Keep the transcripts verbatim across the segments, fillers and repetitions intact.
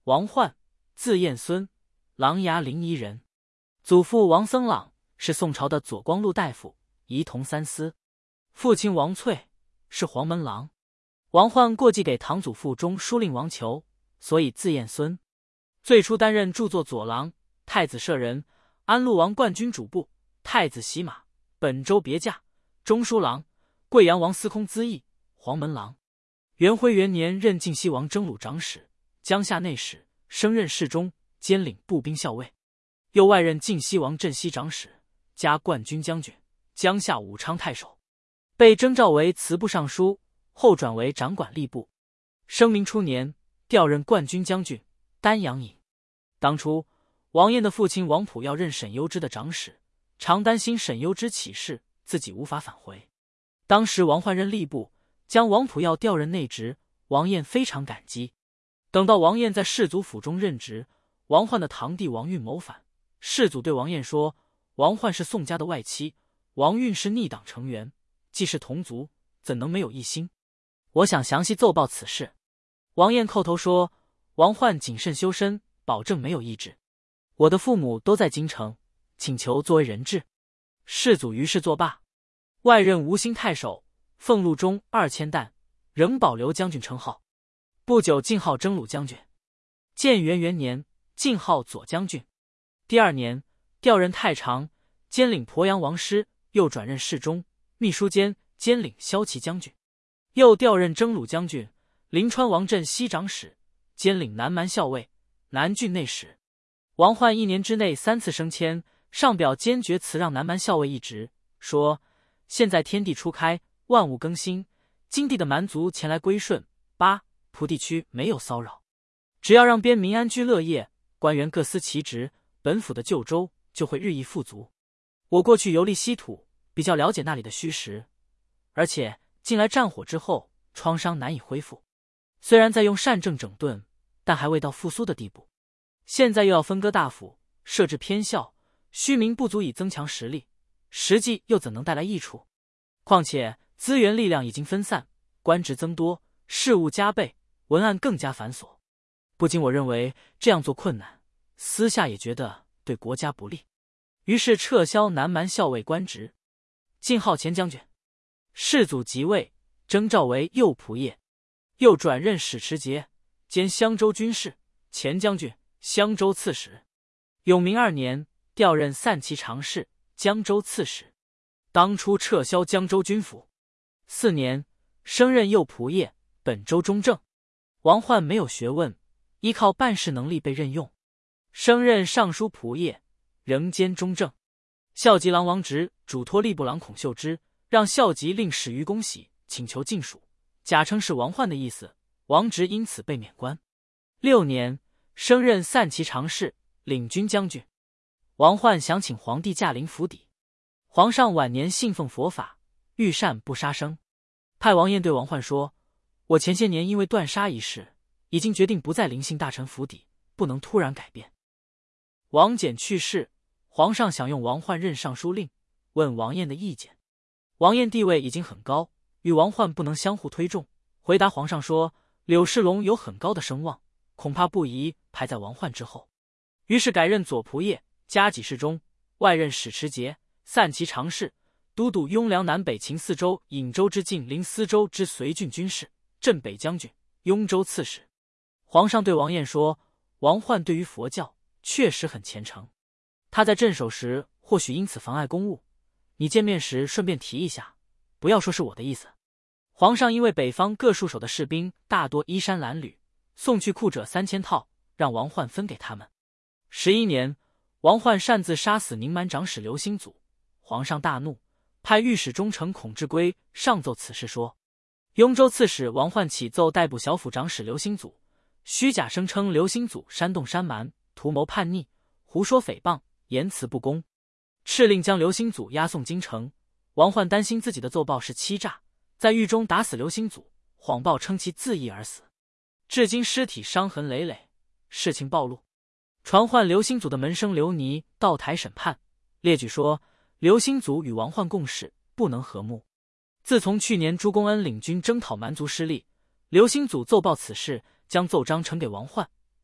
王焕，字彦孙，琅琊临沂人，祖父王僧朗是宋朝的左光禄大夫，仪同三司。父亲王粹是黄门郎。王焕过继给堂祖父中书令王求，所以字彦孙。最初担任著作左郎、太子舍人、安陆王冠军主簿、太子洗马、本州别驾、中书郎、贵阳王司空资议、黄门郎。元徽元年任晋西王征虏长史、江夏内史，升任侍中，兼领步兵校尉。又外任晋西王镇西长史，加冠军将军、江夏武昌太守。被征召为祠部尚书，后转为掌管吏部。生明初年，调任冠军将军、丹阳尹。当初王晏的父亲王溥要任沈攸之的长史，常担心沈攸之起事，自己无法返回。当时王焕任吏部，将王溥要调任内职，王晏非常感激。等到王晏在世祖府中任职，王焕的堂弟王运谋反，世祖对王晏说：“王焕是宋家的外戚，王运是逆党成员，既是同族，怎能没有一心？我想详细奏报此事。”王晏叩头说：“王焕谨慎修身，保证没有异志。我的父母都在京城，请求作为人质。”世祖于是作罢。外任吴兴太守，俸禄中二千担，仍保留将军称号。不久晋号征虏将军。建元元年，晋号左将军。第二年，调任太常，兼领鄱阳王师，又转任侍中、秘书监，兼领骁骑将军。又调任征虏将军、临川王镇西长史，兼领南蛮校尉、南郡内史。王焕一年之内三次升迁，上表坚决辞让南蛮校尉一职，说：“现在天地初开，万物更新，今地的蛮族前来归顺，八蒲地区没有骚扰，只要让边民安居乐业，官员各司其职，本府的旧州就会日益富足。我过去游历稀土，比较了解那里的虚实，而且近来战火之后，创伤难以恢复。虽然在用善政整顿，但还未到复苏的地步。现在又要分割大府，设置偏校，虚名不足以增强实力，实际又怎能带来益处？况且资源力量已经分散，官职增多，事务加倍，文案更加繁琐。不仅我认为这样做困难，私下也觉得对国家不利，于是撤销南蛮校尉官职，晋号前将军。世祖即位，征召为右仆射，又转任使持节，兼襄州军事、前将军、襄州刺史。永明二年，调任散骑常侍、江州刺史。当初撤销江州军府。四年，升任右仆射、本州中正。王焕没有学问，依靠办事能力被任用，升任尚书仆射，仍兼中正。校籍郎王直嘱托吏部郎孔秀之，让校籍令史于公喜请求禁属，假称是王焕的意思，王直因此被免官。六年，升任散骑常侍、领军将军。王焕想请皇帝驾临府邸，皇上晚年信奉佛法，欲善不杀生，派王晏对王焕说：“我前些年因为断杀一事，已经决定不再临幸大臣府邸，不能突然改变。”王翦去世，皇上想用王焕任尚书令，问王晏的意见。王晏地位已经很高，与王焕不能相互推重，回答皇上说：“柳世龙有很高的声望，恐怕不宜排在王焕之后。”于是改任左仆射、加给事中，外任使持节、散骑常侍，都督雍凉南北秦四州、颍州之境临淄州之绥郡军事，镇北将军、雍州刺史。皇上对王晏说：“王焕对于佛教确实很虔诚，他在镇守时或许因此妨碍公务，你见面时顺便提一下，不要说是我的意思。”皇上因为北方各戍守的士兵大多衣衫褴褛，送去库者三千套，让王焕分给他们。十一年，王焕擅自杀死宁蛮长史刘兴祖，皇上大怒，派御史中丞孔志圭上奏此事，说：“雍州刺史王焕启奏逮捕小府长史刘兴祖，虚假声称刘兴祖煽动山蛮，图谋叛逆，胡说诽谤，言辞不公，敕令将刘兴祖押送京城。”王焕担心自己的奏报是欺诈，在狱中打死刘兴祖，谎报称其自缢而死，至今尸体伤痕累累。事情暴露，传唤刘兴祖的门生刘尼到台审判，列举说刘兴祖与王焕共事，不能和睦。自从去年朱公恩领军征讨蛮族失利，刘兴祖奏报此事，将奏章呈给王焕，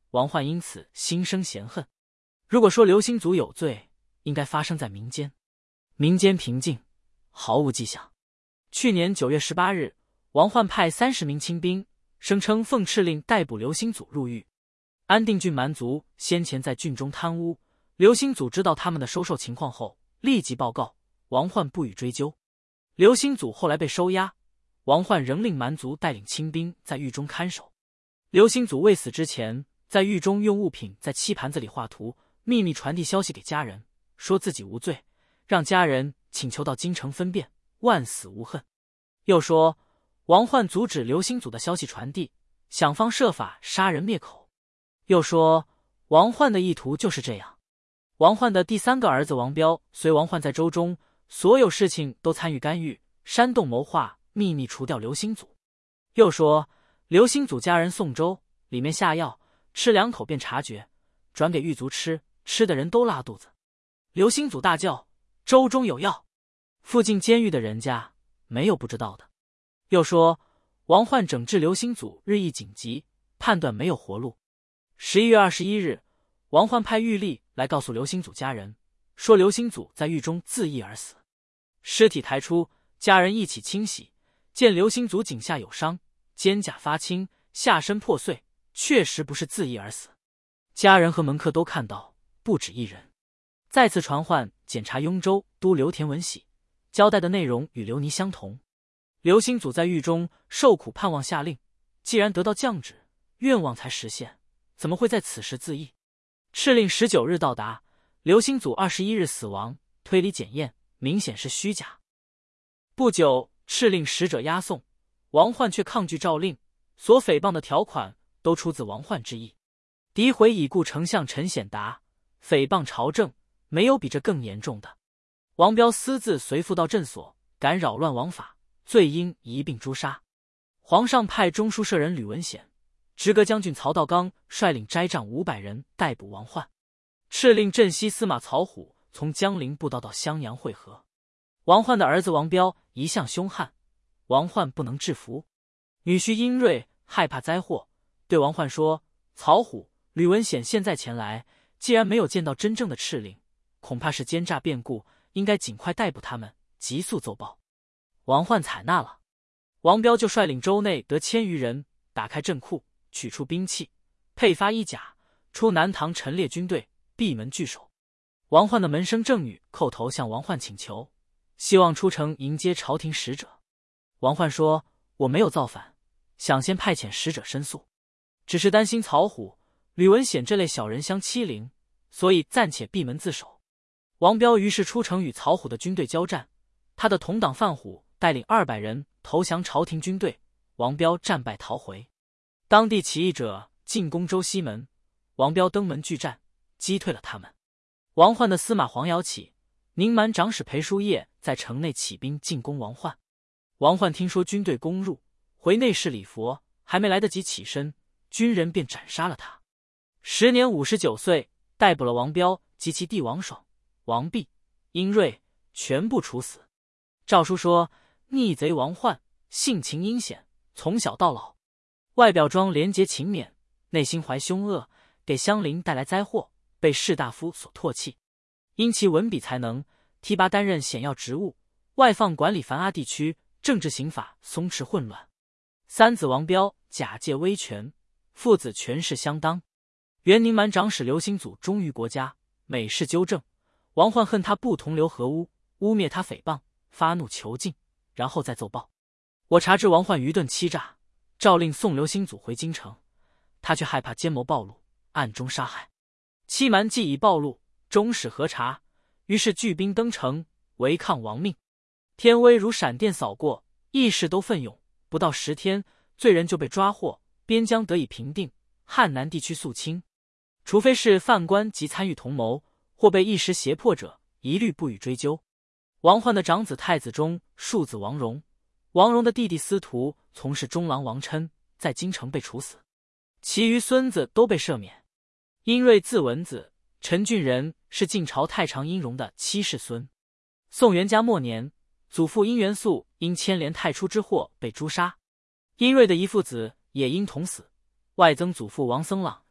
王焕因此心生嫌恨。如果说刘兴祖有罪，应该发生在民间。民间平静，毫无迹象。去年九月十八日，王焕派三十名亲兵，声称奉敕令逮捕刘兴祖入狱。安定郡蛮族先前在郡中贪污，刘兴祖知道他们的收受情况后，立即报告，王焕不予追究。刘兴祖后来被收押，王焕仍令蛮族带领亲兵在狱中看守。刘兴祖未死之前，在狱中用物品在漆盘子里画图，秘密传递消息给家人，说自己无罪，让家人请求到京城分辨，万死无恨。又说王焕阻止刘兴祖的消息传递，想方设法杀人灭口。又说王焕的意图就是这样。王焕的第三个儿子王彪随王焕在州中，所有事情都参与干预，煽动谋划，秘密除掉刘兴祖。又说刘兴祖家人送粥，里面下药，吃两口便察觉，转给狱卒吃，吃的人都拉肚子。刘兴祖大叫，粥中有药！附近监狱的人家没有不知道的。又说王焕整治刘兴祖日益紧急，判断没有活路。十一月二十一日，王焕派狱吏来告诉刘兴祖家人，说刘兴祖在狱中自缢而死。尸体抬出，家人一起清洗，见刘兴祖颈下有伤，肩胛发青，下身破碎，确实不是自缢而死。家人和门客都看到，不止一人。再次传唤检察雍州督刘田文喜，交代的内容与刘尼相同。刘兴祖在狱中受苦，盼望下令，既然得到降旨，愿望才实现，怎么会在此时自缢？敕令十九日到达，刘兴祖二十一日死亡，推理检验，明显是虚假。不久，敕令使者押送，王焕却抗拒诏令，所诽谤的条款都出自王焕之意，诋毁已故丞相陈显达，诽谤朝政，没有比这更严重的。王彪私自随附到镇所，敢扰乱王法，罪应一并诛杀。皇上派中书舍人吕文显、直阁将军曹道刚率领斋帐五百人逮捕王焕，敕令镇西司马曹虎从江陵步道到襄阳会合。王焕的儿子王彪一向凶悍，王焕不能制服。女婿殷瑞害怕灾祸，对王焕说：“曹虎、吕文显现在前来，既然没有见到真正的敕令，恐怕是奸诈变故，应该尽快逮捕他们，急速奏报。”王焕采纳了。王彪就率领州内得千余人，打开镇库，取出兵器，配发衣甲，出南唐陈列军队，闭门拒守。王焕的门生郑女叩头向王焕请求，希望出城迎接朝廷使者。王焕说：“我没有造反，想先派遣使者申诉，只是担心曹虎、吕文显这类小人相欺凌，所以暂且闭门自守。”王彪于是出城与曹虎的军队交战，他的同党范虎带领二百人投降朝廷军队，王彪战败逃回。当地起义者进攻州西门，王彪登门拒战，击退了他们。王焕的司马黄尧起、宁蛮长史裴叔业在城内起兵进攻王焕。王焕听说军队攻入，回内室礼佛，还没来得及起身，军人便斩杀了他。时年五十九岁，逮捕了王彪及其弟王爽、王弼、殷瑞，全部处死。诏书说：“逆贼王焕，性情阴险，从小到老，外表装廉洁勤勉，内心怀凶恶，给乡邻带来灾祸，被士大夫所唾弃。因其文笔才能，提拔担任显要职务，外放管理繁阿地区，政治刑法松弛混乱。三子王彪假借威权，父子权势相当。原宁蛮长史刘兴祖忠于国家，每事纠正。王焕恨他不同流合污，污蔑他诽谤，发怒囚禁，然后再奏报。我查知王焕愚钝欺诈，诏令送刘兴祖回京城，他却害怕奸谋暴露，暗中杀害。欺瞒既已暴露，终始核查，于是聚兵登城，违抗王命。天威如闪电扫过，义士都奋勇，不到十天，罪人就被抓获，边疆得以平定，汉南地区肃清。除非是犯官及参与同谋，或被一时胁迫者，一律不予追究。王焕的长子太子忠，庶子王荣，王荣的弟弟司徒从事中郎王琛，在京城被处死，其余孙子都被赦免。殷瑞字文子，陈郡人，是晋朝太常殷荣的七世孙。宋元嘉末年，祖父殷元素因牵连太初之祸被诛杀，殷瑞的一父子也因同死。外曾祖父王僧朗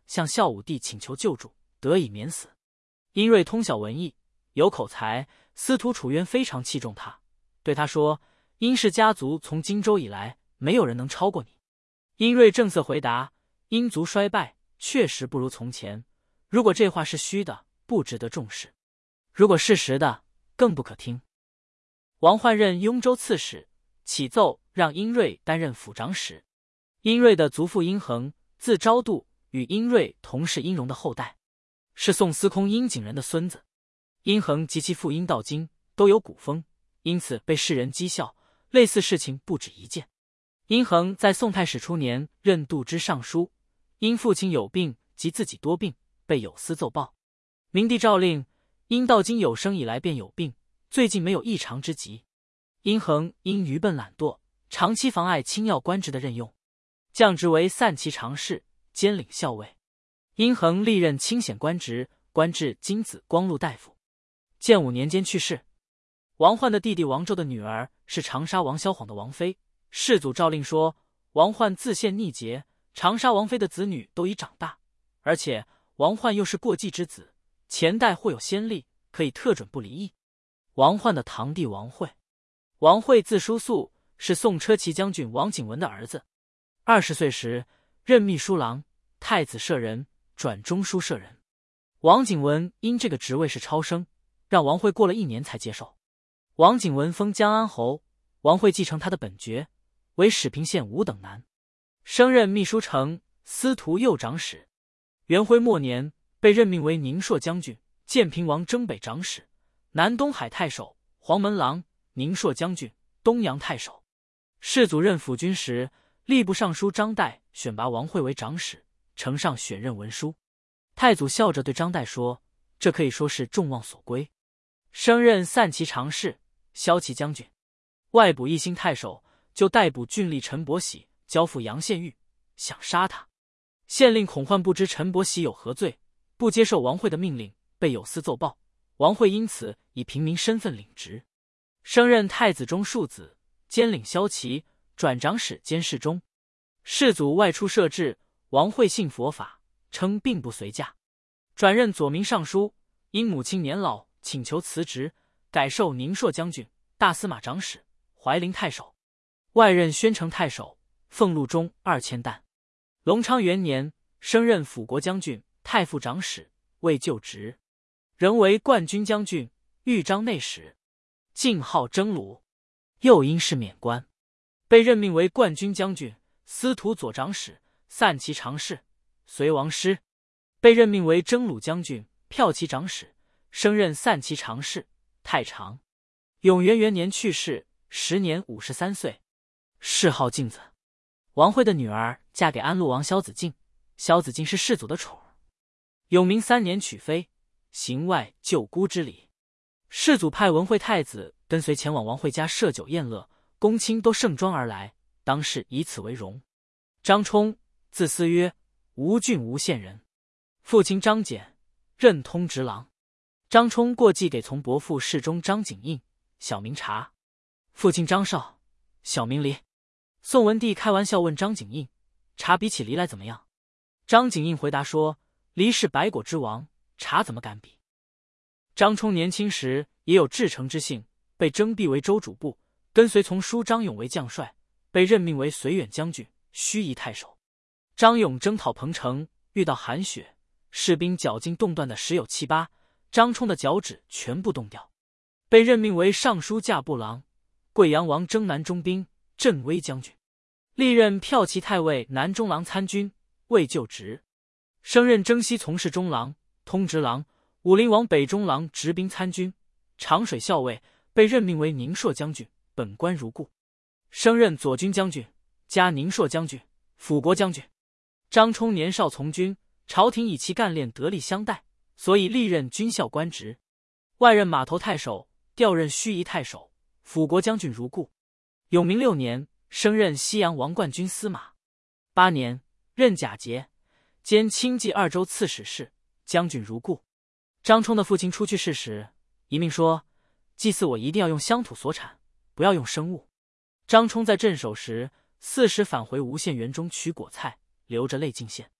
向孝武帝请求救助，得以免死。殷瑞通晓文艺，有口才，司徒楚渊非常器重他，对他说：“殷氏家族从荆州以来，没有人能超过你。”殷瑞正色回答：“殷族衰败，确实不如从前。如果这话是虚的，不值得重视；如果是实的，更不可听。”王焕任雍州刺史，启奏让殷瑞担任府长史。殷瑞的祖父殷衡，字昭度，与殷瑞同是殷融的后代，是宋司空殷景仁的孙子。殷衡及其父殷道金都有古风，因此被世人讥笑。类似事情不止一件。殷衡在宋太史初年任度支尚书，因父亲有病及自己多病，被有司奏报。明帝诏令，殷道金有生以来便有病，最近没有异常之疾。殷衡因愚笨懒惰，长期妨碍亲要官职的任用，降职为散骑常侍，兼领校尉。殷衡历任清显官职，官至金子光禄大夫。建武年间去世。王焕的弟弟王周的女儿是长沙王萧晃的王妃，世祖诏令说，王焕自献逆节，长沙王妃的子女都已长大，而且王焕又是过继之子，前代或有先例，可以特准不离异。王焕的堂弟王惠，王惠字叔肃，是宋车骑将军王景文的儿子。二十岁时任秘书郎、太子舍人，转中书舍人。王景文因这个职位是超升，让王惠过了一年才接受。王景文封江安侯，王惠继承他的本爵，为始平县五等男，升任秘书丞、司徒右长史。元徽末年被任命为宁朔将军、建平王征北长史、南东海太守、黄门郎、宁朔将军、东阳太守。世祖任辅军时，吏部尚书张岱选拔王惠为长史，呈上选任文书。太祖笑着对张岱说：“这可以说是众望所归。”升任散骑常侍、骁骑将军，外补一星太守，就逮捕郡吏陈伯喜，交付杨宪玉，想杀他。县令孔焕不知陈伯喜有何罪，不接受王惠的命令，被有司奏报。王惠因此以平民身份领职，升任太子中庶子，兼领骁骑，转长史兼侍中。世祖外出摄制，王惠信佛法，称并不随驾，转任左民尚书。因母亲年老，请求辞职，改授宁朔将军、大司马长史、怀陵太守，外任宣城太守，俸禄中二千担。隆昌元年，升任辅国将军、太傅长史，未就职，仍为冠军将军、豫章内史，晋号征虏。又因事免官，被任命为冠军将军、司徒左长史、散骑常侍，随王师。被任命为征虏将军、骠骑长史，升任散骑常侍、太常。永元元年去世，时年五十三岁，谥号镜子。王惠的女儿嫁给安陆王萧子敬，萧子敬是世祖的宠儿。永明三年娶妃，行外舅姑之礼。世祖派文惠太子跟随前往王惠家设酒宴乐，公卿都盛装而来，当是以此为荣。张冲，字思约，吴郡吴县人，父亲张简，任通直郎。张冲过继给从伯父侍中张景应，小名察，父亲张绍，小名黎。宋文帝开玩笑问张景应，察比起黎来怎么样？张景应回答说，黎是百果之王，察怎么敢比？张冲年轻时也有至诚之性，被征辟为州主簿，跟随从叔张勇为将帅，被任命为绥远将军、盱眙太守。张勇征讨彭城，遇到寒雪，士兵脚筋冻断的十有七八，张冲的脚趾全部冻掉，被任命为尚书驾部郎、贵阳王征南中兵、镇威将军，历任骠骑太尉、南中郎参军，未就职。升任征西从事中郎、通直郎、武陵王北中郎执兵参军、长水校尉，被任命为宁朔将军，本官如故。升任左军将军，加宁朔将军、辅国将军。张冲年少从军，朝廷以其干练得力相待，所以历任军校官职。外任码头太守，调任盱眙太守、辅国将军如故。永明六年，升任西阳王冠军司马。八年，任甲节，兼清冀二州刺史事，将军如故。张冲的父亲出去世时，遗命说，祭祀我一定要用乡土所产，不要用生物。张冲在镇守时，四时返回吴县园中取果菜，流着泪进献。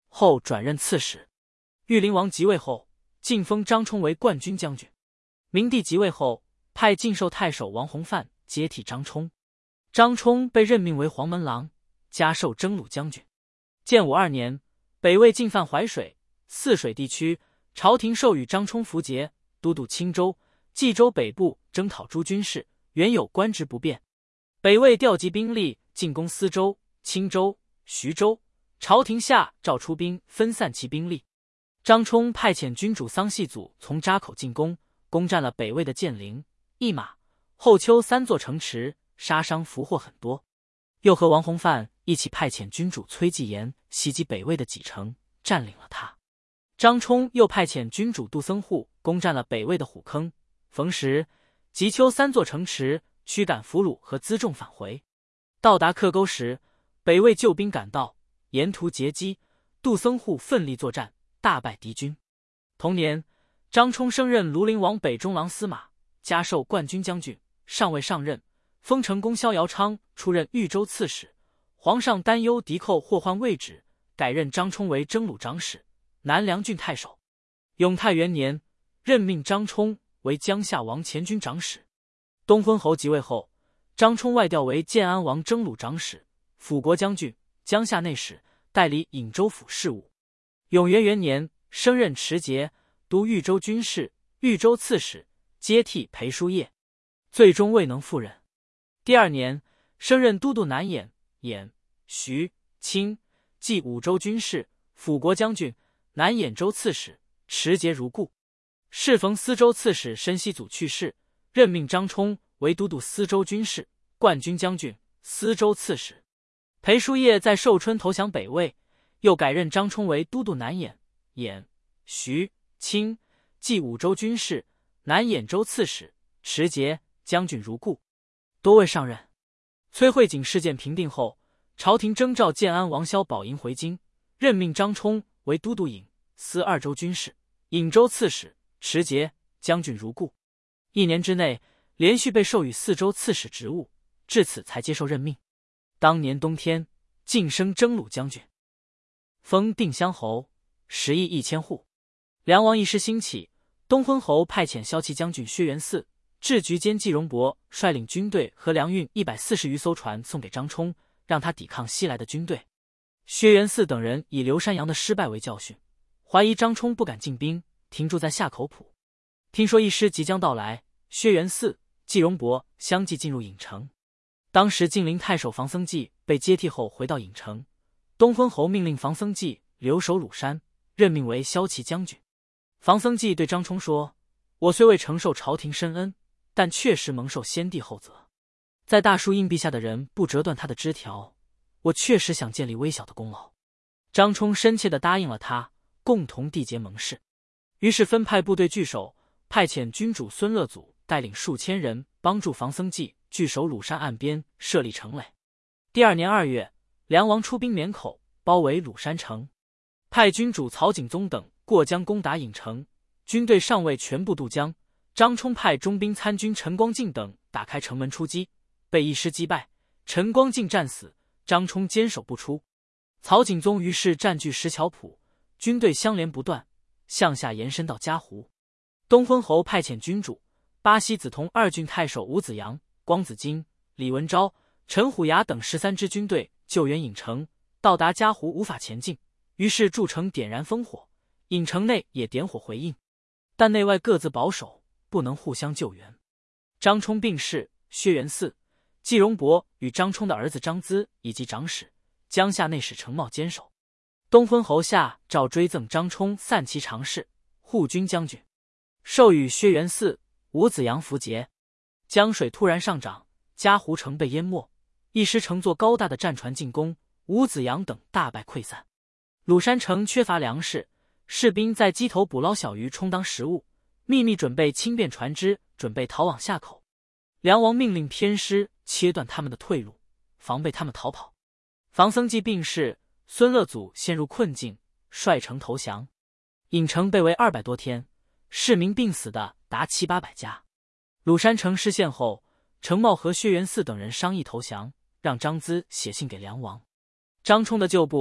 后转任刺史。玉灵王即位后，晋封张冲为冠军将军。明帝即位后，派晋寿太守王弘范接替张冲。张冲被任命为黄门郎，加授征虏将军。建武二年，北魏进犯淮水、泗水地区，朝廷授予张冲符节，都督青州、冀州北部征讨诸军事，原有官职不变。北魏调集兵力进攻司州、青州、徐州，朝廷下诏出兵分散其兵力。张冲派遣军主桑系祖从扎口进攻，攻占了北魏的建陵、驿马、后丘三座城池，杀伤俘获很多。又和王弘范一起派遣军主崔继言袭击北魏的几城，占领了它。张冲又派遣军主杜僧户攻占了北魏的虎坑、冯石、吉丘三座城池，驱赶俘虏和辎重返回。到达克沟时，北魏救兵赶到，沿途截击，杜僧户奋力作战，大败敌军。同年，张冲升任庐陵王北中郎司马，加授冠军将军，尚未上任，封成公萧尧昌出任豫州刺史。皇上担忧敌寇或患位置，改任张冲为征虏长史、南梁郡太守。永泰元年，任命张冲为江夏王前军长史。东昏侯即位后，张冲外调为建安王征虏长史、辅国将军、江夏内史，代理颍州府事务。永元元年，升任持节，督豫州军事、豫州刺史，接替裴叔业，最终未能复任。第二年，升任都督南兖、兖、徐、青、冀五州军事、辅国将军、南兖州刺史，持节如故。适逢司州刺史申熙祖去世，任命张冲为都督司州军事、冠军将军、司州刺史。裴叔业在寿春投降北魏，又改任张冲为都督南兖、兖、徐、青、冀五州军事、南兖州刺史，持节、将军如故，多未上任。崔慧景事件平定后，朝廷征召建安王萧宝寅回京，任命张冲为都督颍、司二州军事、颍州刺史，持节、将军如故。一年之内，连续被授予四州刺史职务，至此才接受任命。当年冬天，晋升征虏将军，封定襄侯，十邑一千户。梁王一时兴起，东昏侯派遣骁骑将军薛元嗣、制局监季荣伯率领军队和粮运一百四十余艘船送给张冲，让他抵抗西来的军队。薛元嗣等人以刘山阳的失败为教训，怀疑张冲不敢进兵，停驻在夏口浦。听说一师即将到来，薛元嗣、季荣伯相继进入郢城。当时晋陵太守房僧纪被接替后回到郢城，东昏侯命令房僧纪留守鲁山，任命为骁骑将军。房僧纪对张冲说：“我虽未承受朝廷深恩，但确实蒙受先帝厚泽。在大树荫蔽下的人不折断他的枝条，我确实想建立微小的功劳。”张冲深切地答应了他，共同缔结盟誓。于是分派部队据守，派遣军主孙乐祖带领数千人帮助房僧纪据守鲁山岸边，设立城垒。第二年二月，梁王出兵沔口，包围鲁山城，派军主曹景宗等过江攻打郢城，军队尚未全部渡江。张冲派中兵参军陈光敬等打开城门出击，被一师击败，陈光敬战死，张冲坚守不出。曹景宗于是占据石桥浦，军队相连不断，向下延伸到嘉湖。东昏侯派遣军主巴西子同二郡太守吴子阳、光子金、李文昭、陈虎牙等十三支军队救援郢城，到达嘉湖无法前进，于是筑城点燃烽火，郢城内也点火回应，但内外各自保守，不能互相救援。张冲病逝，薛元嗣、季荣伯与张冲的儿子张咨以及长史、江夏内史程茂坚守。东昏侯下诏追赠张冲散骑常侍、护军将军，授予薛元嗣、吴子阳符节。江水突然上涨，嘉湖城被淹没，一师乘坐高大的战船进攻，吴子阳等大败溃散。鲁山城缺乏粮食，士兵在矶头捕捞小鱼充当食物，秘密准备轻便船只，准备逃往夏口。梁王命令偏师切断他们的退路，防备他们逃跑。房僧纪病逝，孙乐祖陷入困境，率城投降。郢城被围二百多天，市民病死的达七八百家。鲁山城失陷后，程茂和薛元嗣等人商议投降，让张咨写信给梁王。张冲的旧部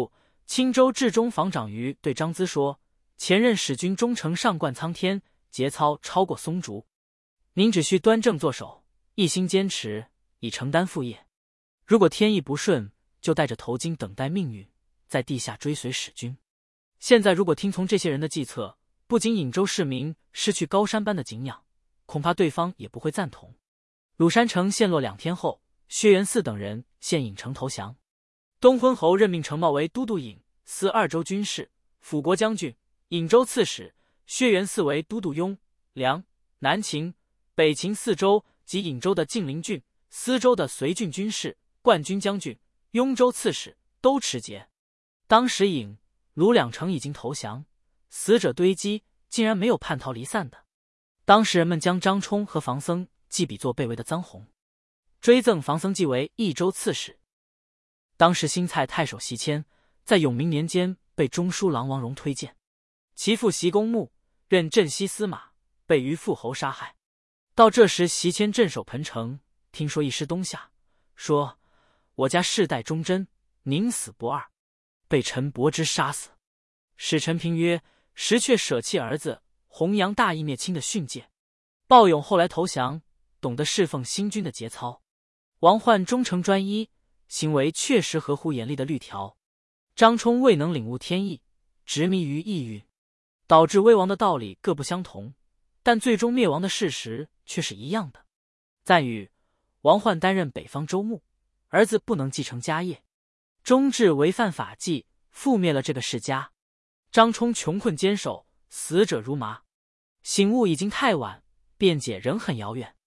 青州治中防长于对张咨说：“前任使君忠诚上冠苍天，节操超过松竹。您只需端正作守，一心坚持，以承担父业。如果天意不顺，就带着头巾等待命运，在地下追随使君。现在如果听从这些人的计策，不仅颍州市民失去高山般的敬仰，恐怕对方也不会赞同。”鲁山城陷落两天后，薛元嗣等人陷颍城投降。东昏侯任命程茂为都督颍、司二州军事、辅国将军、颍州刺史，薛元嗣为都督雍、梁、南秦、北秦四州及颍州的晋陵郡、司州的绥郡军事、冠军将军、雍州刺史都持节。当时颍、鲁两城已经投降，死者堆积，竟然没有叛逃离散的。当时人们将张冲和房僧记比作被围的臧洪，追赠房僧记为益州刺史。当时新蔡太守席迁在永明年间被中书郎王戎推荐，其父席公墓任镇西司马，被于父侯杀害。到这时，席迁镇守彭城，听说一师东下，说：“我家世代忠贞，宁死不二。”被陈伯之杀死。使陈平曰：“实却舍弃儿子，弘扬大义灭亲的训诫。”鲍勇后来投降，懂得侍奉新君的节操。王焕忠诚专一，行为确实合乎严厉的律条。张冲未能领悟天意，执迷于意运，导致危亡的道理各不相同，但最终灭亡的事实却是一样的。赞语：王焕担任北方州牧，儿子不能继承家业，终至违犯法纪，覆灭了这个世家。张冲穷困坚守，死者如麻。醒悟已经太晚，辩解仍很遥远。